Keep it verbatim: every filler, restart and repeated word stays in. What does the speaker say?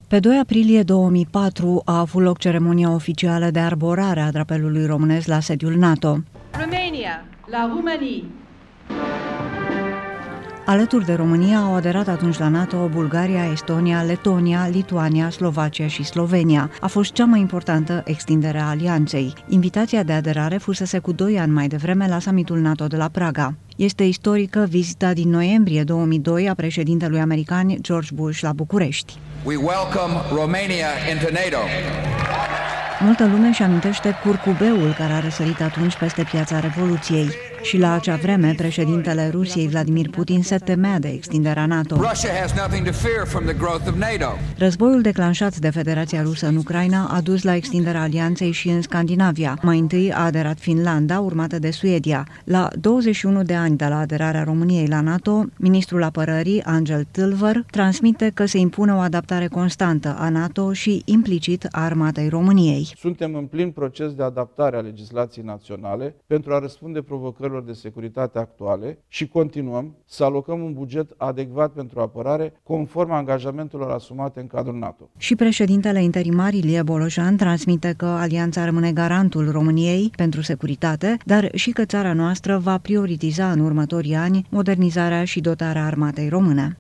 Pe doi aprilie două mii patru a avut loc ceremonia oficială de arborare a drapelului românesc la sediul NATO. Romania, la România. Alături de România au aderat atunci la NATO Bulgaria, Estonia, Letonia, Lituania, Slovacia și Slovenia. A fost cea mai importantă extindere a alianței. Invitația de aderare fusese cu doi ani mai devreme la summitul NATO de la Praga. Este istorică vizita din noiembrie două mii doi a președintelui american George Bush la București. We welcome Romania into NATO. Multă lume își amintește curcubeul care a răsărit atunci peste piața Revoluției. Și la acea vreme, președintele Rusiei Vladimir Putin se temea de extinderea NATO. Războiul declanșat de Federația Rusă în Ucraina a dus la extinderea alianței și în Scandinavia. Mai întâi a aderat Finlanda, urmată de Suedia. La douăzeci și unu de ani de la aderarea României la NATO, ministrul apărării, Angel Tilver, transmite că se impune o adaptare constantă a NATO și, implicit, a armatei României. Suntem în plin proces de adaptare a legislației naționale pentru a răspunde provocărilor de securitate actuale și continuăm să alocăm un buget adecvat pentru apărare conform angajamentelor asumate în cadrul NATO. Și președintele interimar Ilie Bolojan transmite că alianța rămâne garantul României pentru securitate, dar și că țara noastră va prioritiza în următorii ani modernizarea și dotarea armatei române.